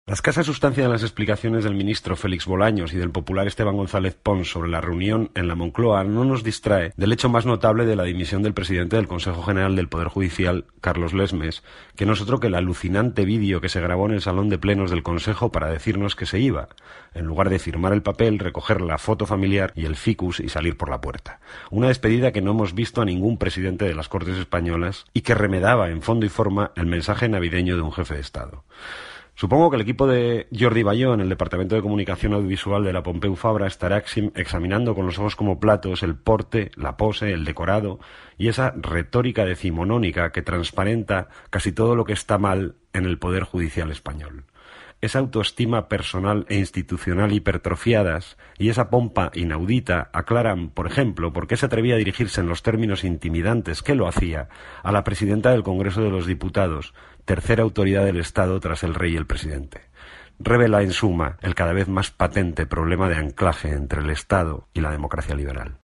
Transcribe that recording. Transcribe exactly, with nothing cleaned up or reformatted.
La escasa sustancia de las explicaciones del ministro Félix Bolaños y del popular Esteban González Pons sobre la reunión en la Moncloa no nos distrae del hecho más notable de la dimisión del presidente del Consejo General del Poder Judicial, Carlos Lesmes, que no es otro que el alucinante vídeo que se grabó en el salón de plenos del Consejo para decirnos que se iba, en lugar de firmar el papel, recoger la foto familiar y el ficus y salir por la puerta. Una despedida que no hemos visto a ningún presidente de las Cortes Españolas y que remedaba en fondo y forma el mensaje navideño de un jefe de Estado. Supongo que el equipo de Jordi Bayó en el Departamento de Comunicación Audiovisual de la Pompeu Fabra estará examinando con los ojos como platos el porte, la pose, el decorado y esa retórica decimonónica que transparenta casi todo lo que está mal en el Poder Judicial español. Esa autoestima personal e institucional hipertrofiadas y esa pompa inaudita aclaran, por ejemplo, por qué se atrevía a dirigirse en los términos intimidantes que lo hacía a la presidenta del Congreso de los Diputados, tercera autoridad del Estado tras el rey y el presidente. Revela, en suma, el cada vez más patente problema de anclaje entre el Estado y la democracia liberal.